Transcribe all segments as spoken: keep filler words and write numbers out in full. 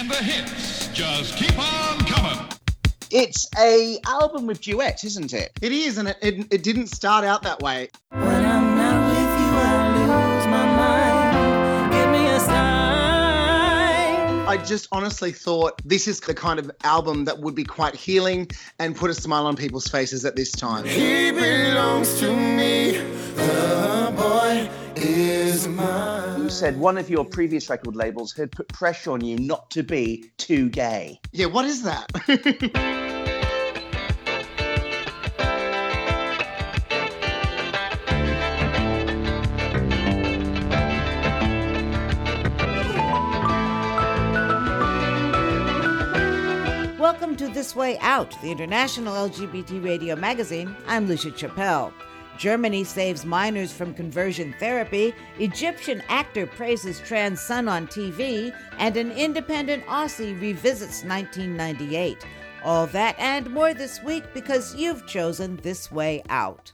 And the hits just keep on coming. It's a album with duets, isn't it? It is, and it, it, it didn't start out that way. When I'm not with you, I lose my mind. Give me a sign. I just honestly thought this is the kind of album that would be quite healing and put a smile on people's faces at this time. He belongs to me. The boy is mine. You said one of your previous record labels had put pressure on you not to be too gay. Yeah, what is that? Welcome to This Way Out, the international L G B T radio magazine. I'm Lucia Chappelle. Germany saves minors from conversion therapy, Egyptian actor praises trans son on T V, and an independent Aussie revisits nineteen ninety-eight. All that and more this week because you've chosen This Way Out.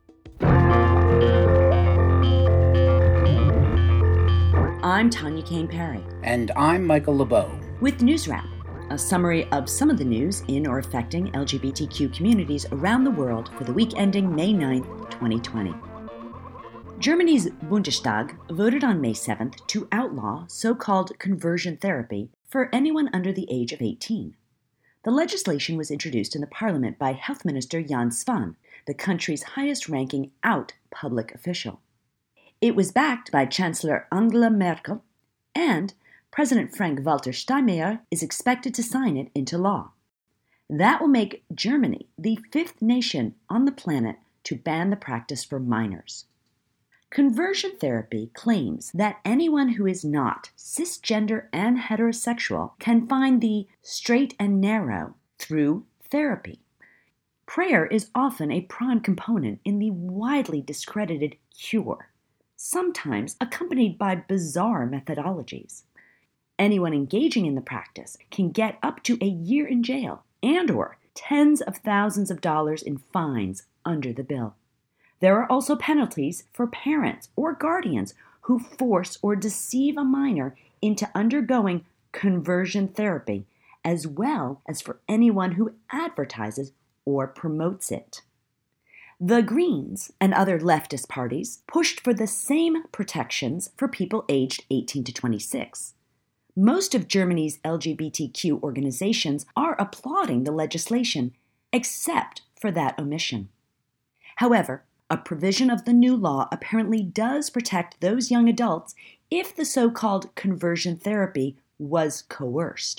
I'm Tanya Kane Perry. And I'm Michael LeBeau. With News Wrap, a summary of some of the news in or affecting L G B T Q communities around the world for the week ending May ninth, twenty twenty. Germany's Bundestag voted on May seventh to outlaw so-called conversion therapy for anyone under the age of eighteen. The legislation was introduced in the parliament by Health Minister Jan Svan, the country's highest-ranking out public official. It was backed by Chancellor Angela Merkel, and President Frank-Walter Steinmeier is expected to sign it into law. That will make Germany the fifth nation on the planet to ban the practice for minors. Conversion therapy claims that anyone who is not cisgender and heterosexual can find the straight and narrow through therapy. Prayer is often a prime component in the widely discredited cure, sometimes accompanied by bizarre methodologies. Anyone engaging in the practice can get up to a year in jail and or tens of thousands of dollars in fines under the bill. There are also penalties for parents or guardians who force or deceive a minor into undergoing conversion therapy, as well as for anyone who advertises or promotes it. The Greens and other leftist parties pushed for the same protections for people aged eighteen to twenty-six. Most of Germany's L G B T Q organizations are applauding the legislation, except for that omission. However, a provision of the new law apparently does protect those young adults if the so-called conversion therapy was coerced.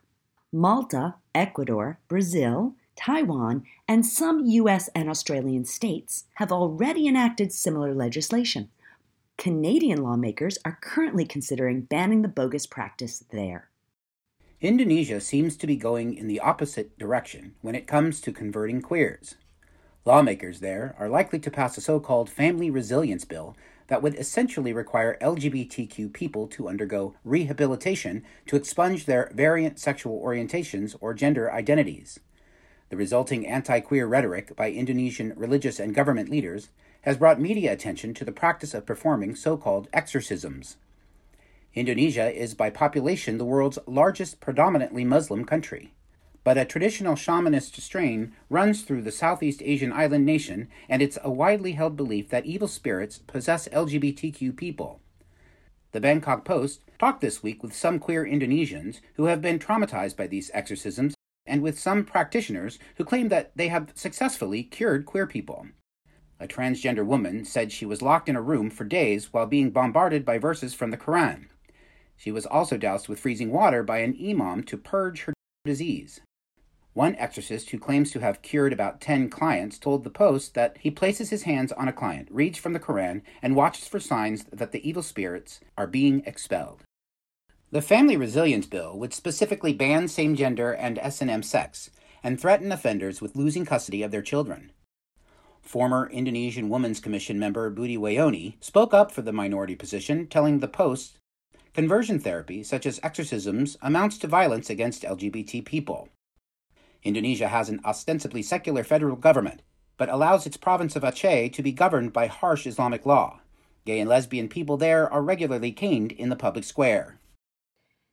Malta, Ecuador, Brazil, Taiwan, and some U S and Australian states have already enacted similar legislation. Canadian lawmakers are currently considering banning the bogus practice there. Indonesia seems to be going in the opposite direction when it comes to converting queers. Lawmakers there are likely to pass a so-called family resilience bill that would essentially require L G B T Q people to undergo rehabilitation to expunge their variant sexual orientations or gender identities. The resulting anti-queer rhetoric by Indonesian religious and government leaders has brought media attention to the practice of performing so-called exorcisms. Indonesia is by population the world's largest predominantly Muslim country, but a traditional shamanist strain runs through the Southeast Asian island nation, and it's a widely held belief that evil spirits possess L G B T Q people. The Bangkok Post talked this week with some queer Indonesians who have been traumatized by these exorcisms, and with some practitioners who claim that they have successfully cured queer people. A transgender woman said she was locked in a room for days while being bombarded by verses from the Quran. She was also doused with freezing water by an imam to purge her disease. One exorcist who claims to have cured about ten clients told the Post that he places his hands on a client, reads from the Quran, and watches for signs that the evil spirits are being expelled. The Family Resilience Bill would specifically ban same-gender and S and M sex and threaten offenders with losing custody of their children. Former Indonesian Women's Commission member Budi Wayoni spoke up for the minority position, telling the Post, "Conversion therapy, such as exorcisms, amounts to violence against L G B T people. Indonesia has an ostensibly secular federal government, but allows its province of Aceh to be governed by harsh Islamic law. Gay and lesbian people there are regularly caned in the public square."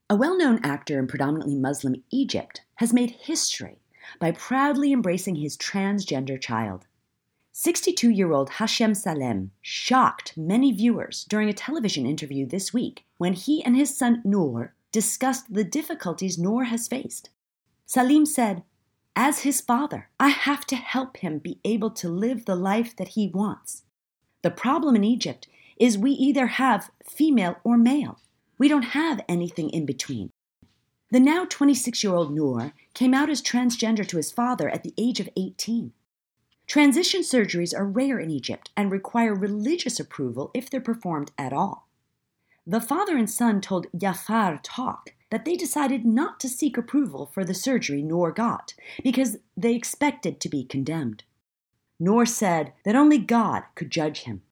A well-known actor in predominantly Muslim Egypt has made history by proudly embracing his transgender child. sixty-two-year-old Hashem Salem shocked many viewers during a television interview this week when he and his son Noor discussed the difficulties Noor has faced. Salim said, "As his father, I have to help him be able to live the life that he wants. The problem in Egypt is we either have female or male. We don't have anything in between." The now twenty-six-year-old Noor came out as transgender to his father at the age of eighteen. Transition surgeries are rare in Egypt and require religious approval if they're performed at all. The father and son told Yafar Talk that they decided not to seek approval for the surgery Noor got because they expected to be condemned. Noor said that only God could judge him.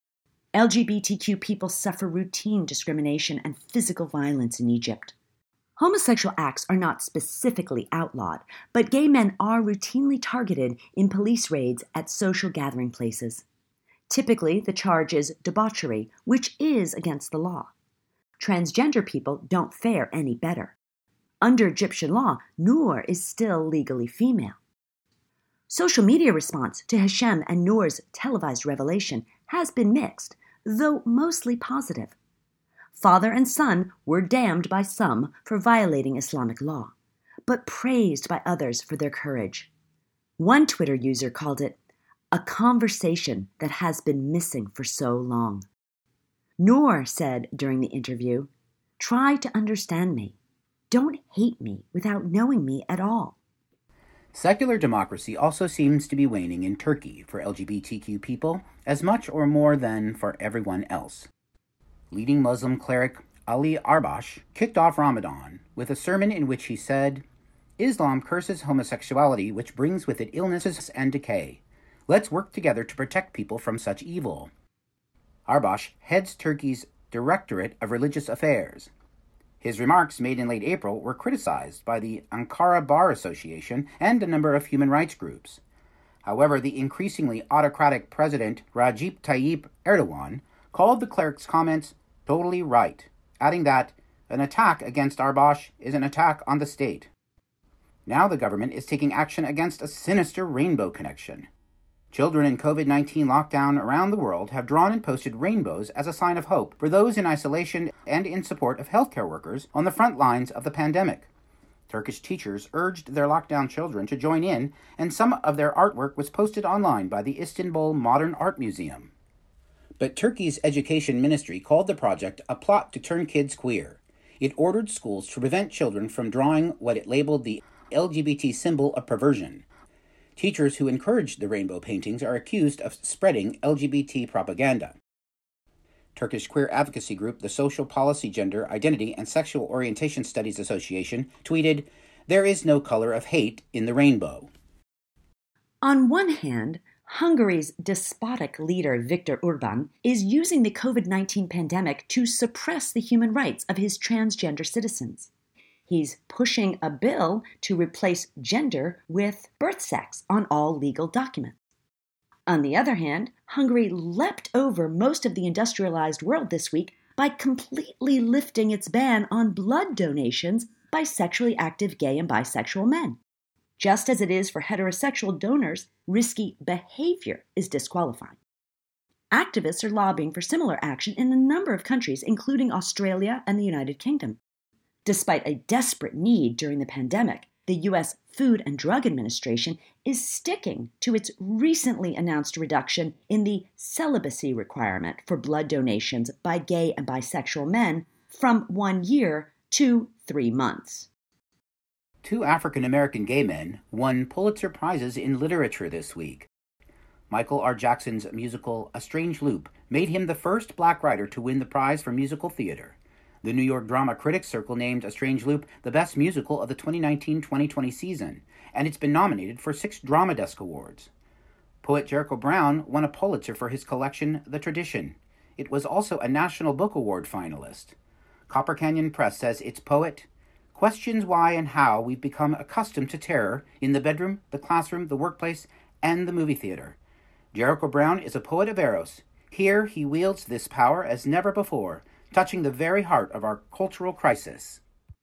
L G B T Q people suffer routine discrimination and physical violence in Egypt. Homosexual acts are not specifically outlawed, but gay men are routinely targeted in police raids at social gathering places. Typically, the charge is debauchery, which is against the law. Transgender people don't fare any better. Under Egyptian law, Noor is still legally female. Social media response to Hashem and Noor's televised revelation has been mixed, though mostly positive. Father and son were damned by some for violating Islamic law, but praised by others for their courage. One Twitter user called it a conversation that has been missing for so long. Noor said during the interview, "Try to understand me. Don't hate me without knowing me at all." Secular democracy also seems to be waning in Turkey for L G B T Q people as much or more than for everyone else. Leading Muslim cleric Ali Arbash kicked off Ramadan with a sermon in which he said, "Islam curses homosexuality, which brings with it illnesses and decay. Let's work together to protect people from such evil." Arbash heads Turkey's Directorate of Religious Affairs. His remarks, made in late April, were criticized by the Ankara Bar Association and a number of human rights groups. However, the increasingly autocratic President Recep Tayyip Erdogan called the cleric's comments totally right, adding that an attack against Arbash is an attack on the state. Now the government is taking action against a sinister rainbow connection. Children in COVID nineteen lockdown around the world have drawn and posted rainbows as a sign of hope for those in isolation and in support of healthcare workers on the front lines of the pandemic. Turkish teachers urged their lockdown children to join in, and some of their artwork was posted online by the Istanbul Modern Art Museum. But Turkey's education ministry called the project a plot to turn kids queer. It ordered schools to prevent children from drawing what it labeled the L G B T symbol of perversion. Teachers who encouraged the rainbow paintings are accused of spreading L G B T propaganda. Turkish queer advocacy group, the Social Policy, Gender, Identity, and Sexual Orientation Studies Association, tweeted, "There is no color of hate in the rainbow." On one hand, Hungary's despotic leader Viktor Orban is using the COVID nineteen pandemic to suppress the human rights of his transgender citizens. He's pushing a bill to replace gender with birth sex on all legal documents. On the other hand, Hungary leapt over most of the industrialized world this week by completely lifting its ban on blood donations by sexually active gay and bisexual men. Just as it is for heterosexual donors, risky behavior is disqualifying. Activists are lobbying for similar action in a number of countries, including Australia and the United Kingdom. Despite a desperate need during the pandemic, the U S Food and Drug Administration is sticking to its recently announced reduction in the celibacy requirement for blood donations by gay and bisexual men from one year to three months. Two African-American gay men won Pulitzer Prizes in literature this week. Michael R. Jackson's musical A Strange Loop made him the first black writer to win the prize for musical theater. The New York Drama Critics Circle named A Strange Loop the best musical of the twenty nineteen twenty twenty season, and it's been nominated for six Drama Desk Awards. Poet Jericho Brown won a Pulitzer for his collection, The Tradition. It was also a National Book Award finalist. Copper Canyon Press says its poet questions why and how we've become accustomed to terror in the bedroom, the classroom, the workplace, and the movie theater. Jericho Brown is a poet of Eros. Here he wields this power as never before, touching the very heart of our cultural crisis.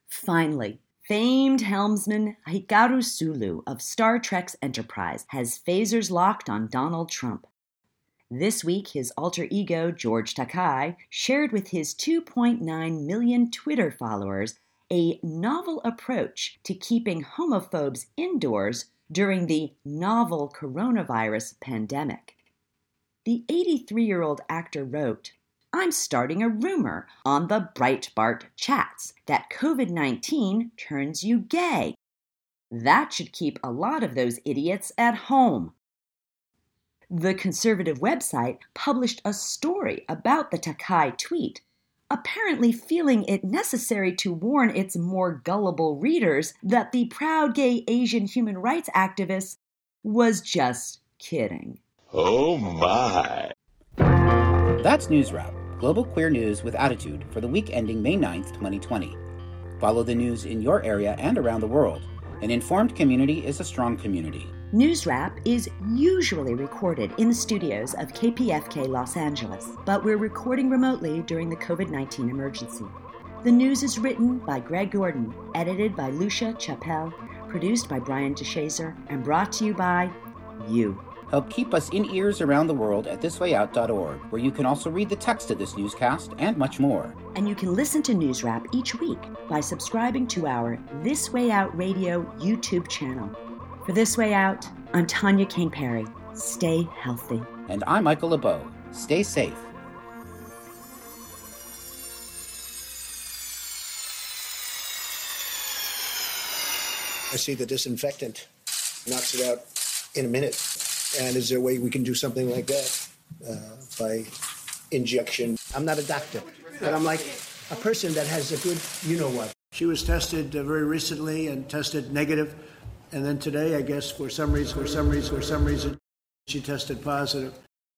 Finally, famed helmsman Hikaru Sulu of Star Trek's Enterprise has phasers locked on Donald Trump. This week, his alter ego, George Takei, shared with his two point nine million Twitter followers a novel approach to keeping homophobes indoors during the novel coronavirus pandemic. The eighty-three-year-old actor wrote, "I'm starting a rumor on the Breitbart chats that covid nineteen turns you gay. That should keep a lot of those idiots at home." The conservative website published a story about the Takei tweet, apparently feeling it necessary to warn its more gullible readers that the proud gay Asian human rights activist was just kidding. Oh my. That's News Wrap, global queer news with attitude for the week ending May ninth, twenty twenty. Follow the news in your area and around the world. An informed community is a strong community. News Wrap is usually recorded in the studios of K P F K Los Angeles, but we're recording remotely during the covid nineteen emergency. The news is written by Greg Gordon, edited by Lucia Chappelle, produced by Brian DeShazer, and brought to you by you. Help keep us in ears around the world at this way out dot org, where you can also read the text of this newscast and much more. And you can listen to News Wrap each week by subscribing to our This Way Out Radio YouTube channel. For This Way Out, I'm Tanya Kane Perry. Stay healthy. And I'm Michael LeBeau. Stay safe. I see the disinfectant knocks it out in a minute. And is there a way we can do something like that uh, by injection? I'm not a doctor, but I'm like a person that has a good you-know-what. She was tested uh, very recently and tested negative. And then today, I guess, for some reason, for some reason, for some reason, she tested positive.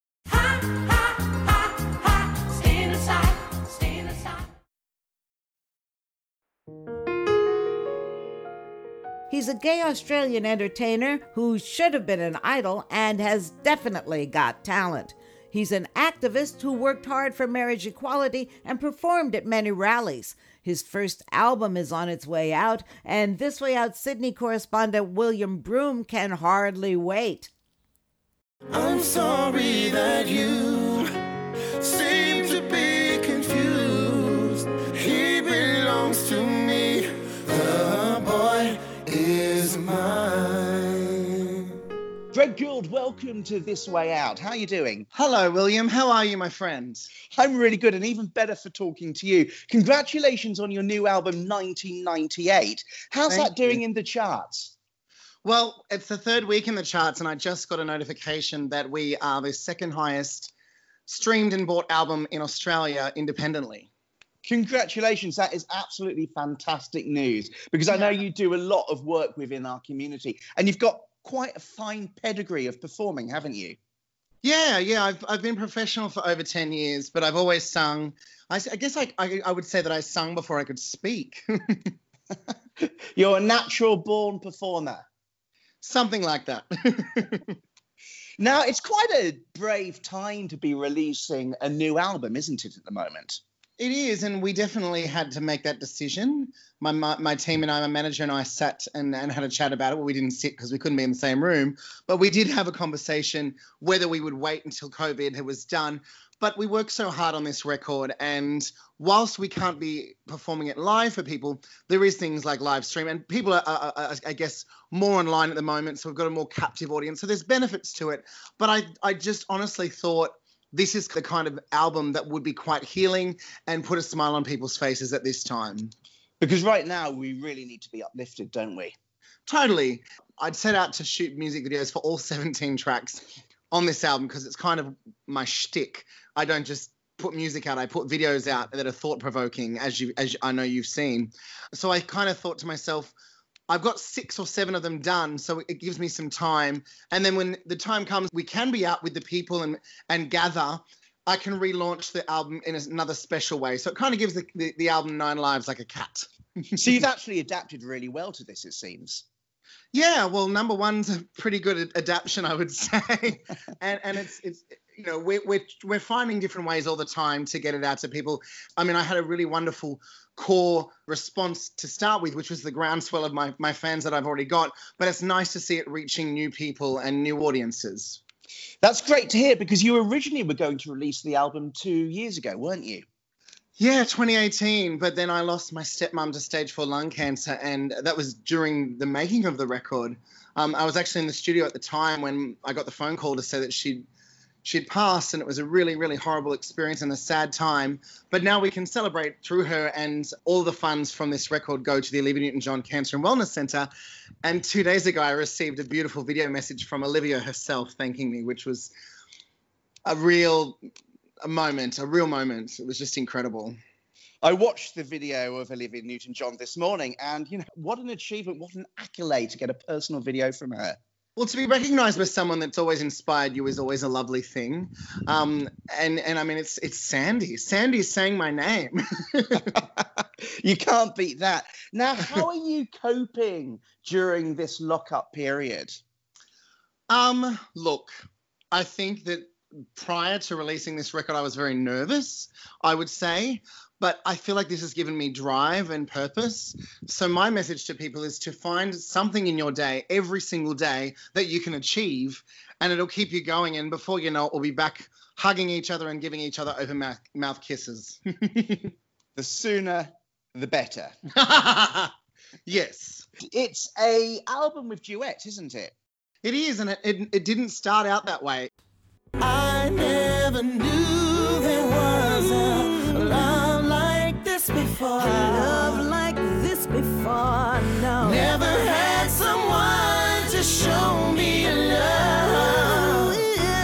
He's a gay Australian entertainer who should have been an idol and has definitely got talent. He's an activist who worked hard for marriage equality and performed at many rallies. His first album is on its way out, and This Way Out Sydney correspondent William Broom can hardly wait. I'm sorry that you seem to be confused. He belongs to me. The boy is mine. Greg Gould, welcome to This Way Out. How are you doing? Hello, William. How are you, my friend? I'm really good, and even better for talking to you. Congratulations on your new album, nineteen ninety-eight. How's Thank that doing you. in the charts? Well, it's the third week in the charts, and I just got a notification that we are the second highest streamed and bought album in Australia independently. Congratulations. That is absolutely fantastic news, because I know Yeah. you do a lot of work within our community, and you've got quite a fine pedigree of performing, haven't you? Yeah, yeah. I've I've been professional for over ten years, but I've always sung. I, s- I guess I, I I would say that I sung before I could speak. You're a natural born performer. Something like that. Now, it's quite a brave time to be releasing a new album, isn't it, at the moment? It is, and we definitely had to make that decision. My my, my team and I, my manager and I sat and, and had a chat about it. Well, we didn't sit because we couldn't be in the same room, but we did have a conversation whether we would wait until COVID was done. But we worked so hard on this record, and whilst we can't be performing it live for people, there is things like live stream, and people are, are, are, I guess, more online at the moment, so we've got a more captive audience. So there's benefits to it. But I, I just honestly thought this is the kind of album that would be quite healing and put a smile on people's faces at this time. Because right now we really need to be uplifted, don't we? Totally. I'd set out to shoot music videos for all seventeen tracks on this album because it's kind of my shtick. I don't just put music out, I put videos out that are thought-provoking, as you, as I know you've seen. So I kind of thought to myself, I've got six or seven of them done, so it gives me some time. And then when the time comes, we can be out with the people and, and gather, I can relaunch the album in another special way. So it kind of gives the, the, the album nine lives like a cat. So you've actually adapted really well to this, it seems. Yeah, well, number one's a pretty good ad- adaptation, I would say, and and it's it's you know, we're, we're, we're finding different ways all the time to get it out to people. I mean, I had a really wonderful core response to start with, which was the groundswell of my, my fans that I've already got. But it's nice to see it reaching new people and new audiences. That's great to hear, because you originally were going to release the album two years ago, weren't you? Yeah, twenty eighteen, but then I lost my stepmom to stage four lung cancer, and that was during the making of the record. Um, I was actually in the studio at the time when I got the phone call to say that she'd she'd passed, and it was a really, really horrible experience and a sad time. But now we can celebrate through her, and all the funds from this record go to the Olivia Newton-John Cancer and Wellness Centre. And two days ago, I received a beautiful video message from Olivia herself thanking me, which was a real a moment, a real moment. It was just incredible. I watched the video of Olivia Newton-John this morning, and, you know, what an achievement, what an accolade to get a personal video from her. Well, to be recognised by someone that's always inspired you is always a lovely thing. Um, and, and I mean, it's it's Sandy. Sandy's saying my name. You can't beat that. Now, how are you coping during this lock-up period? Um, look, I think that prior to releasing this record, I was very nervous, I would say. But I feel like this has given me drive and purpose. So my message to people is to find something in your day, every single day, that you can achieve, and it'll keep you going. And before you know it, we'll be back hugging each other and giving each other open mouth, mouth kisses. The sooner, the better. Yes. It's a album with duets, isn't it? It is, and it, it, it didn't start out that way. I never knew there was a love like this before. Love like this before, no. Never had someone to show me a love.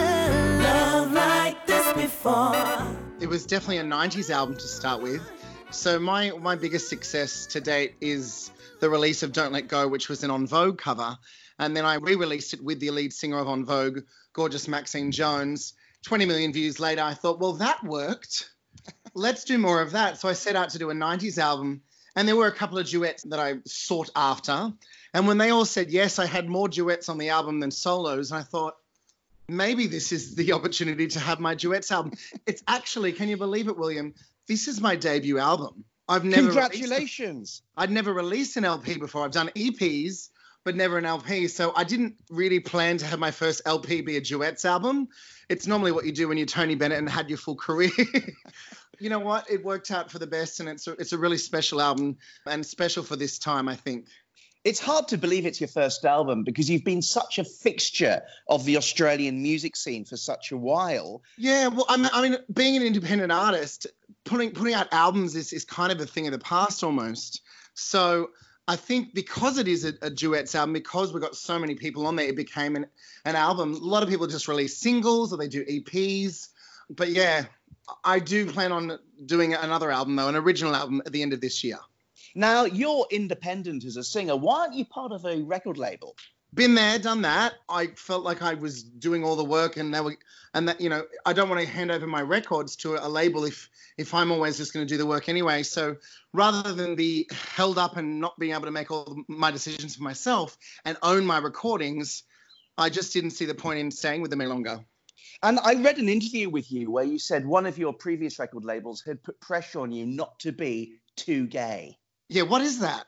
Love like this before. It was definitely a nineties album to start with. So my, my biggest success to date is the release of Don't Let Go, which was an En Vogue cover. And then I re-released it with the lead singer of En Vogue, gorgeous Maxine Jones. twenty million views later, I thought, well, that worked. Let's do more of that. So I set out to do a nineties album, and there were a couple of duets that I sought after. And when they all said yes, I had more duets on the album than solos. And I thought, maybe this is the opportunity to have my duets album. It's actually, can you believe it, William? This is my debut album. I've never Congratulations. A, I'd never released an L P before. I've done E Ps, but never an L P. So I didn't really plan to have my first L P be a duets album. It's normally what you do when you're Tony Bennett and had your full career. You know what? It worked out for the best, and it's a, it's a really special album, and special for this time, I think. It's hard to believe it's your first album, because you've been such a fixture of the Australian music scene for such a while. Yeah, well, I mean, I mean being an independent artist, putting putting out albums is, is kind of a thing of the past almost. So I think because it is a, a duets album, because we've got so many people on there, it became an, an album. A lot of people just release singles or they do E Ps. But yeah, I do plan on doing another album, though, an original album at the end of this year. Now, you're independent as a singer. Why aren't you part of a record label? Been there, done that. I felt like I was doing all the work, and they were, and that, you know, I don't want to hand over my records to a label if if I'm always just going to do the work anyway. So rather than be held up and not being able to make all my decisions for myself and own my recordings, I just didn't see the point in staying with them any longer. And I read an interview with you where you said one of your previous record labels had put pressure on you not to be too gay. Yeah, what is that?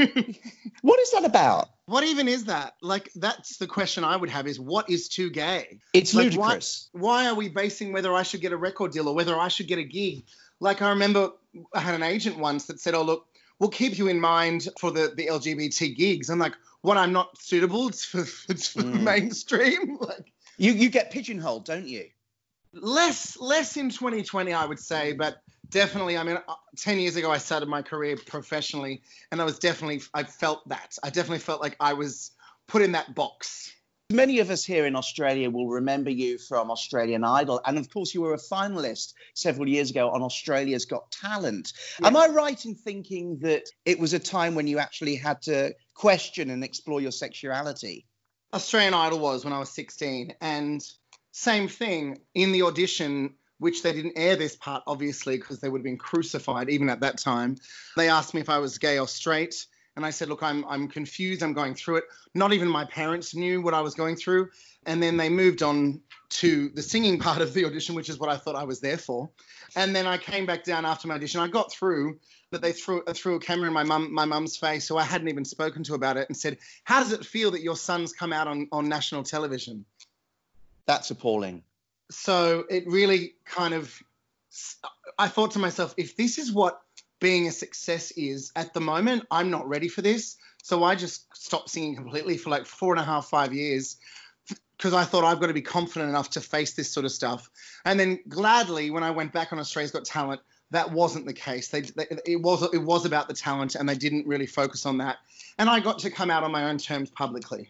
What is that about? What even is that? Like, that's the question I would have, is what is too gay? It's like, ludicrous. Why, why are we basing whether I should get a record deal or whether I should get a gig? Like, I remember I had an agent once that said, oh, look, we'll keep you in mind for the, the L G B T gigs. I'm like, what, I'm not suitable? It's for, it's for Mm. mainstream? Like, You you get pigeonholed, don't you? Less, less in twenty twenty, I would say, but definitely, I mean, ten years ago, I started my career professionally, and I was definitely, I felt that. I definitely felt like I was put in that box. Many of us here in Australia will remember you from Australian Idol. And of course, you were a finalist several years ago on Australia's Got Talent. Yeah. Am I right in thinking that it was a time when you actually had to question and explore your sexuality? Australian Idol was when I was sixteen, and same thing in the audition, which they didn't air this part, obviously, because they would have been crucified even at that time. They asked me if I was gay or straight, And I said, look, I'm I'm confused. I'm going through it. Not even my parents knew what I was going through. And then they moved on to the singing part of the audition, which is what I thought I was there for. And then I came back down after my audition. I got through, but they threw, threw a camera in my mum my mum's face, who I hadn't even spoken to about it, and said, how does it feel that your son's come out on, on national television? That's appalling. So it really kind of, I thought to myself, if this is what being a success is at the moment, I'm not ready for this. So I just stopped singing completely for like four and a half, five years because I thought I've got to be confident enough to face this sort of stuff. And then gladly, when I went back on Australia's Got Talent, that wasn't the case. They, they, it was it was about the talent, and they didn't really focus on that. And I got to come out on my own terms publicly.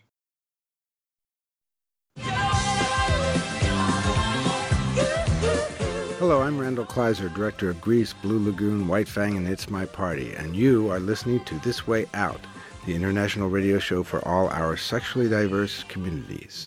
Hello, I'm Randall Kleiser, director of Grease, Blue Lagoon, White Fang, and It's My Party, and you are listening to This Way Out, the international radio show for all our sexually diverse communities.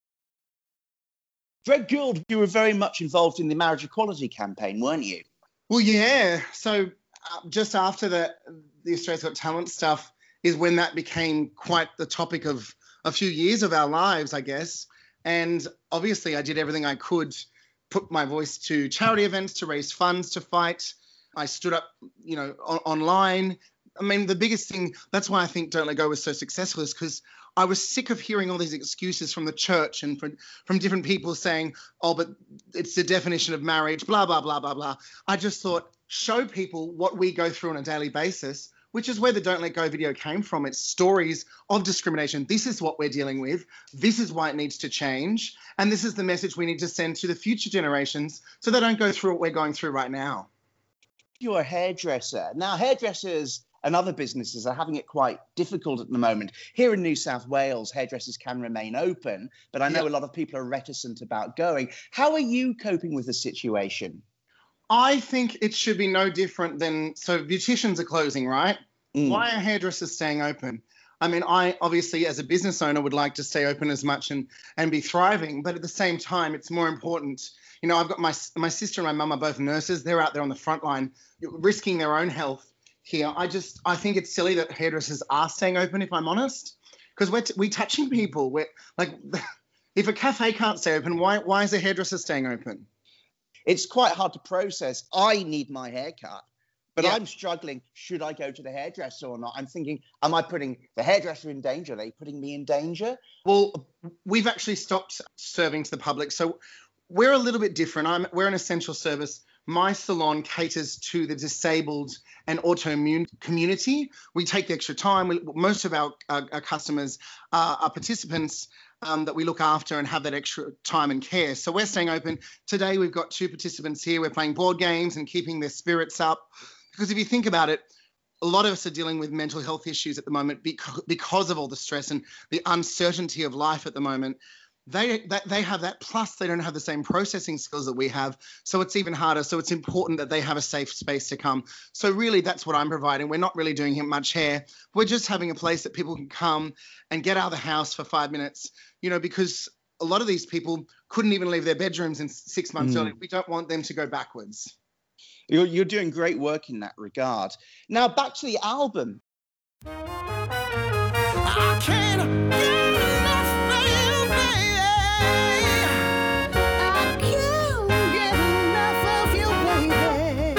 Greg Gould, you were very much involved in the marriage equality campaign, weren't you? Well, yeah. So uh, just after the, the Australia's Got Talent stuff is when that became quite the topic of a few years of our lives, I guess. And obviously I did everything I could, put my voice to charity events to raise funds to fight. I stood up, you know, on, online. I mean, the biggest thing, that's why I think Don't Let Go was so successful, is because I was sick of hearing all these excuses from the church and from, from different people saying, oh, but it's the definition of marriage, blah, blah, blah, blah, blah. I just thought, show people what we go through on a daily basis, which is where the Don't Let Go video came from. It's stories of discrimination. This is what we're dealing with. This is why it needs to change. And this is the message we need to send to the future generations so they don't go through what we're going through right now. You're a hairdresser. Now, hairdressers and other businesses are having it quite difficult at the moment. Here in New South Wales, hairdressers can remain open, but I know Yeah. a lot of people are reticent about going. How are you coping with the situation? I think it should be no different than, so beauticians are closing, right? Mm. Why are hairdressers staying open? I mean, I obviously as a business owner would like to stay open as much and, and be thriving, but at the same time, it's more important. You know, I've got my, my sister and my mum are both nurses. They're out there on the front line risking their own health here. I just, I think it's silly that hairdressers are staying open, if I'm honest, because we're, t- we're touching people. We're like, if a cafe can't stay open, why, why is a hairdresser staying open? It's quite hard to process. I need my hair cut, but Yeah. I'm struggling. Should I go to the hairdresser or not? I'm thinking, am I putting the hairdresser in danger? Are they putting me in danger? Well, we've actually stopped serving to the public. So we're a little bit different. I'm, we're an essential service. My salon caters to the disabled and autoimmune community. We take the extra time. We, most of our, our, our customers are, are participants um, that we look after and have that extra time and care. So we're staying open. Today we've got two participants here. We're playing board games and keeping their spirits up. Because if you think about it, a lot of us are dealing with mental health issues at the moment because, because of all the stress and the uncertainty of life at the moment. They, they they have that, plus they don't have the same processing skills that we have, so it's even harder. So it's important that they have a safe space to come. So really, that's what I'm providing. We're not really doing much hair. We're just having a place that people can come and get out of the house for five minutes, you know, because a lot of these people couldn't even leave their bedrooms in six months Mm. earlier. We don't want them to go backwards. You're, you're doing great work in that regard. Now, back to the album. I can't get enough of you, baby. I can't get enough of you, baby.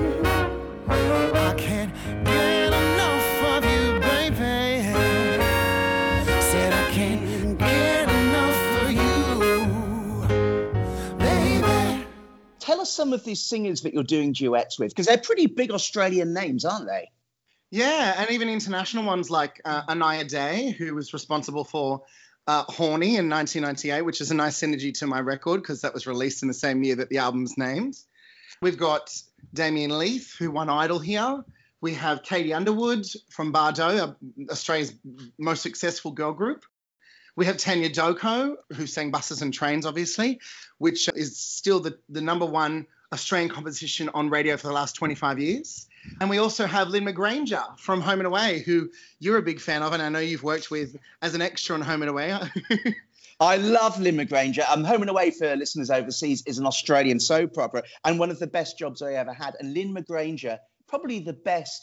I can't get enough of you, baby. Said I can't get enough of you, baby. Tell us some of these singers that you're doing duets with, because they're pretty big Australian names, aren't they? Yeah, and even international ones like uh, Anaya Day, who was responsible for uh, Horny in nineteen ninety-eight, which is a nice synergy to my record because that was released in the same year that the album's named. We've got Damien Leith, who won Idol here. We have Katie Underwood from Bardo, Australia's most successful girl group. We have Tanya Doko, who sang Buses and Trains, obviously, which is still the, the number one Australian composition on radio for the last twenty-five years. And we also have Lynn McGranger from Home and Away, who you're a big fan of, and I know you've worked with as an extra on Home and Away. I love Lynn McGranger. Um, Home and Away, for listeners overseas, is an Australian soap opera and one of the best jobs I ever had. And Lynn McGranger, probably the best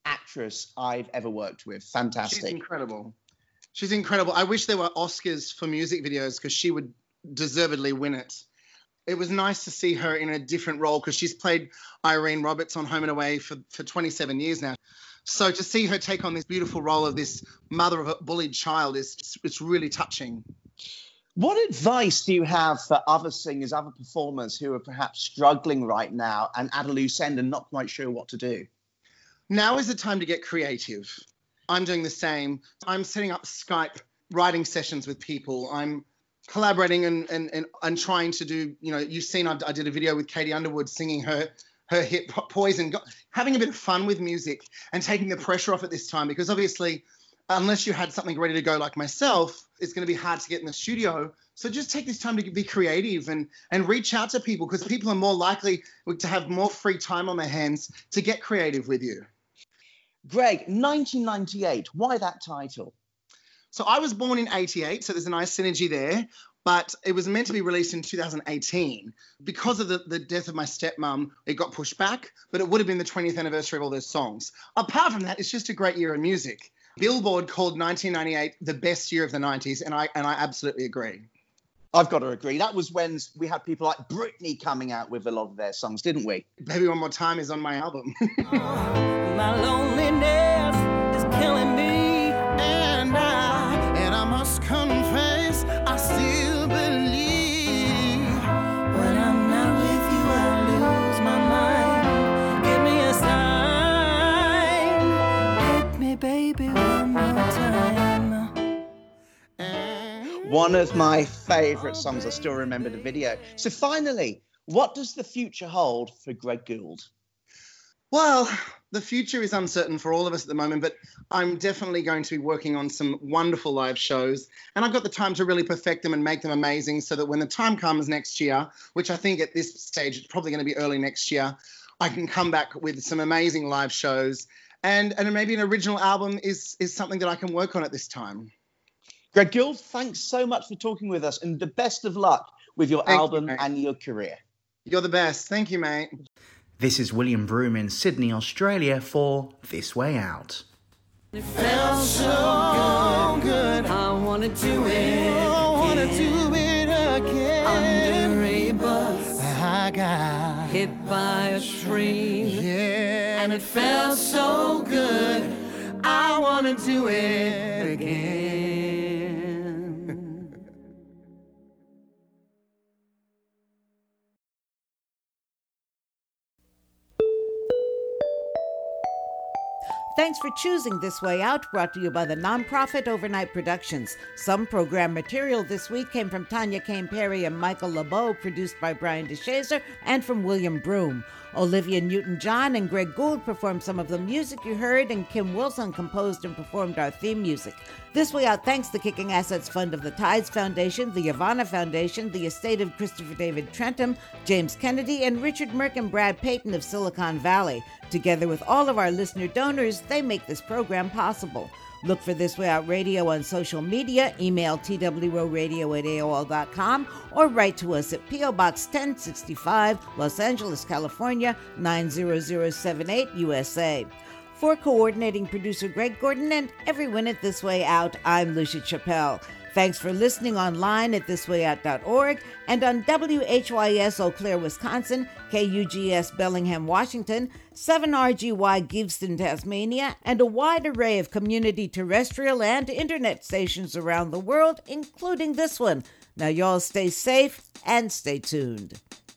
actress I've ever worked with. Fantastic. She's incredible. She's incredible. I wish there were Oscars for music videos because she would deservedly win it. It was nice to see her in a different role because she's played Irene Roberts on Home and Away for, for twenty-seven years now. So to see her take on this beautiful role of this mother of a bullied child is it's really touching. What advice do you have for other singers, other performers who are perhaps struggling right now and at a loose end and not quite sure what to do? Now is the time to get creative. I'm doing the same. I'm setting up Skype writing sessions with people. I'm collaborating and and and, and trying to do, you know, you've seen I, I did a video with Katie Underwood singing her her hit Poison, having a bit of fun with music and taking the pressure off at this time, because obviously unless you had something ready to go like myself, it's going to be hard to get in the studio. So just take this time to be creative and, and reach out to people, because people are more likely to have more free time on their hands to get creative with you. Greg, nineteen ninety-eight, why that title? So I was born in eighty-eight, so there's a nice synergy there, but it was meant to be released in two thousand eighteen. Because of the, the death of my stepmom, it got pushed back, but it would have been the twentieth anniversary of all those songs. Apart from that, it's just a great year in music. Billboard called nineteen ninety-eight the best year of the nineties, and I and I absolutely agree. I've got to agree. That was when we had people like Britney coming out with a lot of their songs, didn't we? Baby One More Time is on my album. My loneliness is killing me, and I, and I must confess, I still believe. When I'm not with you, I lose my mind. Give me a sign. Hit me, baby, one more time. One of my favourite songs. I still remember the video. So finally, what does the future hold for Greg Gould? Well, the future is uncertain for all of us at the moment, but I'm definitely going to be working on some wonderful live shows, and I've got the time to really perfect them and make them amazing so that when the time comes next year, which I think at this stage it's probably going to be early next year, I can come back with some amazing live shows, and, and maybe an original album is, is something that I can work on at this time. Greg Gould, thanks so much for talking with us, and the best of luck with your Thank album you, and your career. You're the best. Thank you, mate. This is William Broome in Sydney, Australia for This Way Out. It felt so good, I wanna do it. I wanna do it again. Under a bus, I got hit by a train. Yeah, and it felt so good, I wanna do it again. Thanks for choosing This Way Out, brought to you by the nonprofit Overnight Productions. Some program material this week came from Tanya Kane Perry and Michael LeBeau, produced by Brian DeShazer, and from William Broome. Olivia Newton-John and Greg Gould performed some of the music you heard, and Kim Wilson composed and performed our theme music. This Way Out thanks the Kicking Assets Fund of the Tides Foundation, the Ivana Foundation, the estate of Christopher David Trentham, James Kennedy, and Richard Merck and Brad Payton of Silicon Valley. Together with all of our listener donors, they make this program possible. Look for This Way Out Radio on social media, email t w o radio at a o l dot com, or write to us at P O Box ten sixty-five, Los Angeles, California, nine zero zero seven eight, U S A. For coordinating producer Greg Gordon and everyone at This Way Out, I'm Lucia Chappelle. Thanks for listening online at this way out dot org and on W H Y S Eau Claire, Wisconsin, K U G S Bellingham, Washington, seven R G Y Giveston, Tasmania, and a wide array of community terrestrial and internet stations around the world, including this one. Now y'all stay safe and stay tuned.